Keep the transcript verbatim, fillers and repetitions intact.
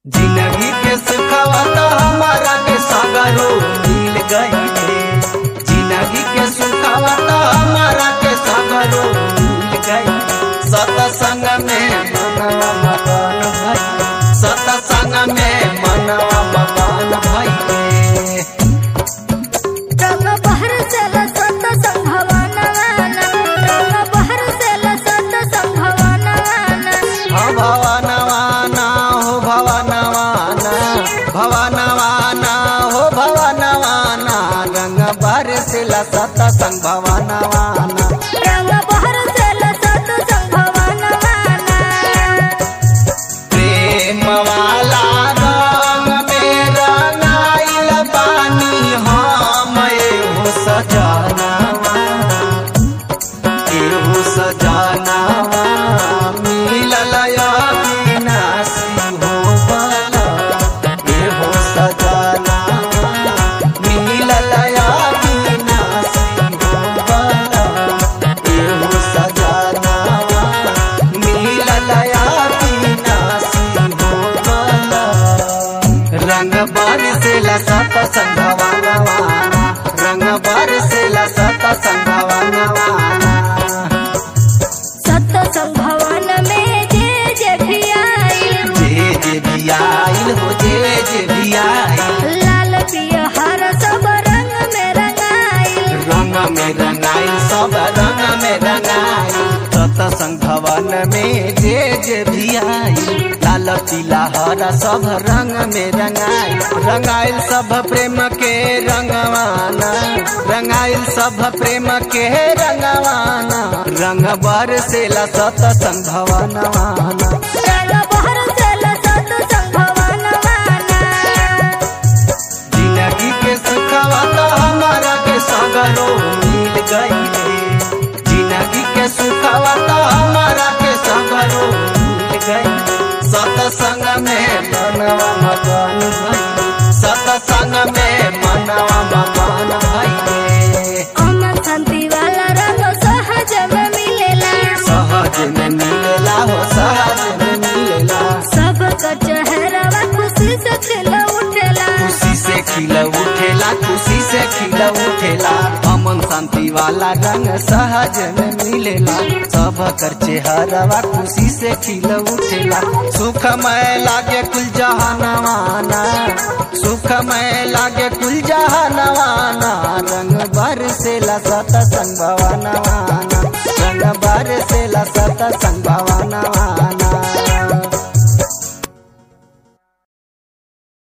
जिंदगी के सुखवा तो हमारा के सगरो मिल गई है। जिंदगी के सुखवा तो हमारा के सगरो मिल गई। सत्संग में मनवा मगन भाई, सत्संग में मनवा मगन भाई रंग बहर से लसत संभवनाना, रंग बहर से लसत संभवनाना। हो भवनवाना हो भवनवाना, भवनवाना हो भवनवाना, रंग बरसिला सत्संग भवनवाना। रंग बहर से लसत संभवनाना। प्रेम वाला रंग में रंगाइल बानी हम एहो सजनवा, एहो सजनवा मिलल अविनाशी हो बला। एहो सजनवा मिलल अविनाशी हो बला। एहो सजनवा मिलल अविनाशी हो बला। रंग बरसिला सत्संग भवनवाना, रंग बरसिला सत्संग भवनवाना। सत्संग भवन में जे जे भी आइल, जे जे भी आइल हो जे जे भी आइल, लाल पिया हर सब रंग में रंगाइल। रंग में रंगाइल सब रंग में रंगाइल। सत्संग भवन में जे जे भी आइल, लाल पीला हरा सब रंग में रंगाइल। रंगाइल सब प्रेम के रंगवाना, रंगाइल सब प्रेम के रंगवाना। रंग बरसिला सत्संग भवनवाना। रंग बहर से लसत संभवनाना। जिंदगी के सुखवा तो हमारा के सगरो मिल गई है। जिंदगी के सुखवा तो हमारा के सगरो मिल गई। सत्संग में मनवा मगन भाई, सत्संग में मनवा मगन भाई। अमन शांति वाला रंग सहज में मिलेला, सहज में मिलेला हो सहज में मिलेला। सबका चेहरा खुशी से खिल उठेला। खुशी से खिल उठेला, खुशी से खिल उठेला। अमन शांति वाला रंग सहज में मिलेला। सब कर चेहरा खुशी से खिल उठेला। सुखमय लागे कुल जहानवाना, सुखमय लागे कुल जहानवाना। रंग बरसिला सत्संग भवनवाना, रंग बरसिला सत्संग भवनवाना।